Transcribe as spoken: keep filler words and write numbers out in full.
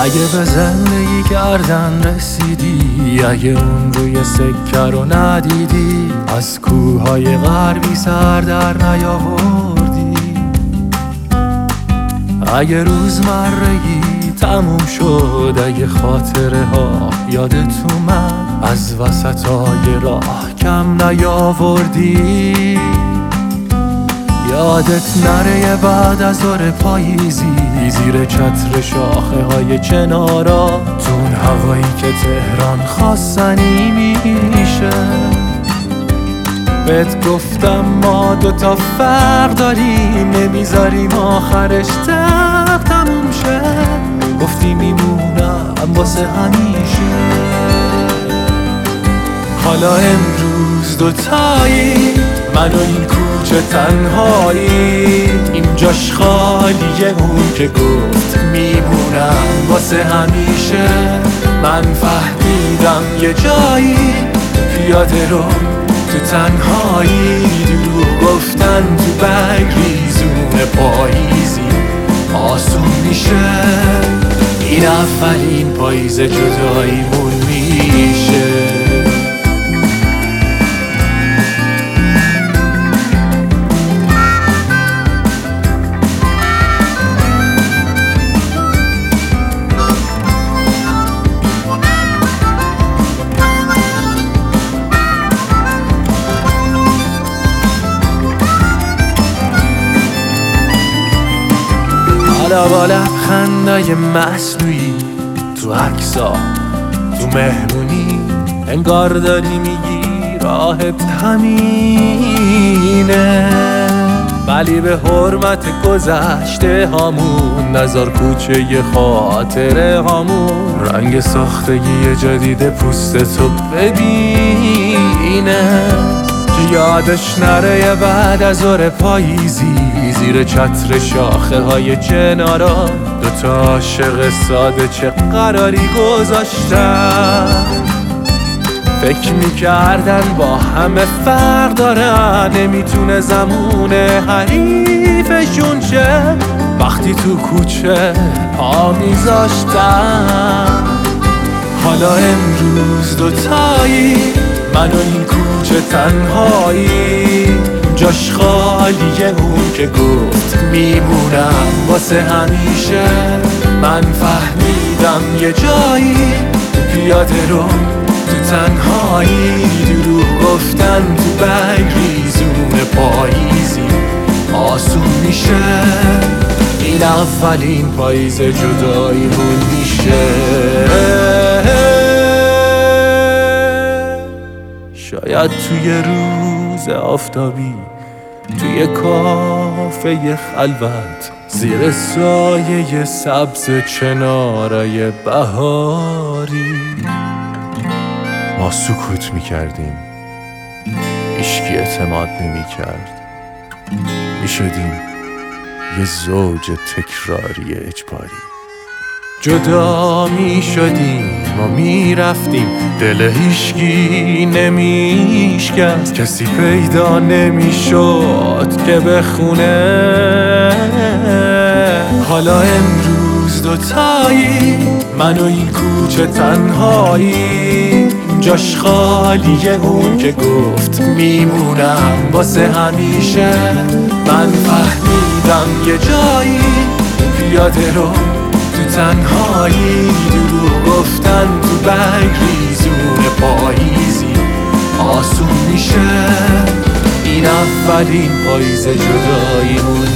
اگه به زندگی کردن رسیدی، اگه اون روی سکه رو ندیدی، از کوههای غربی سر در نیاوردی، اگه روزمرگی تموم شد، اگه خاطره ها یادت اومد، از وسطای راه کم نیاوردی، یادت نره بعد از ظهر پاییزی زیر چتر شاخه های چنارا، تون هوایی که تهران خواستنی میشه. بهت گفتم ما دوتا فرق داریم، نمیذاریم آخرش تق تموم شه، گفتی میمونم واسه همیشه. حالا امروز دوتایی، من و این کوچه تنهایی، این جاش خالیه، اون که گفت میمونم واسه همیشه. من فهمیدم یه جایی پیاده رو تو تنهایی، دروغ گفتن تو بگریزون پاییزی آسون میشه. این اولین پاییز جداییمون میشه. حالا با لبخندای مصنوعی تو عکسا، تو مهمونی، انگار داری میگی راحت همینه، ولی به حرمت گذشته هامون نذار کوچه ی خاطره هامون رنگ ساختگی جدید پوستتو ببینه، که یادش نره بعد از ظهر پاییزی زیر چتر شاخه های چنارا، دوتا عاشق ساده چه قراری گذاشتن، فکر میکردن با همه فرق دارن، نمیتونه زمون حریفشون شه، وقتی تو کوچه پا میذاشتن. حالا امروز دوتایی، من و این کوچه تنهایی، جاش خالیه، اون که گفت میمونم واسه همیشه. من فهمیدم یه جایی پیاده رو تو تنهایی، دروغ گفتن تو بگریزون پاییزی آسون میشه. این اولین پاییز جداییمون میشه. شاید توی روز آفتابی، توی کافه خلوت، زیر سایه سبز چنارای بهاری، ما سکوت میکردیم، هیچکی اعتماد نمیکرد، میشدیم یه زوج تکراری اجباری. جدا می شدیم و می رفتیم، دل هیچکی نمیشکست، کسی پیدا نمی شد که بخونه. حالا امروز دوتایی، من و این کوچه تنهایی، جاش خالیه، اون که گفت میمونم واسه همیشه. من فهمیدم یه جایی پیاده رو تو تنهایی، دروغ گفتن تو بگریزون پاییزی آسون میشه. این اولین پاییز جداییمون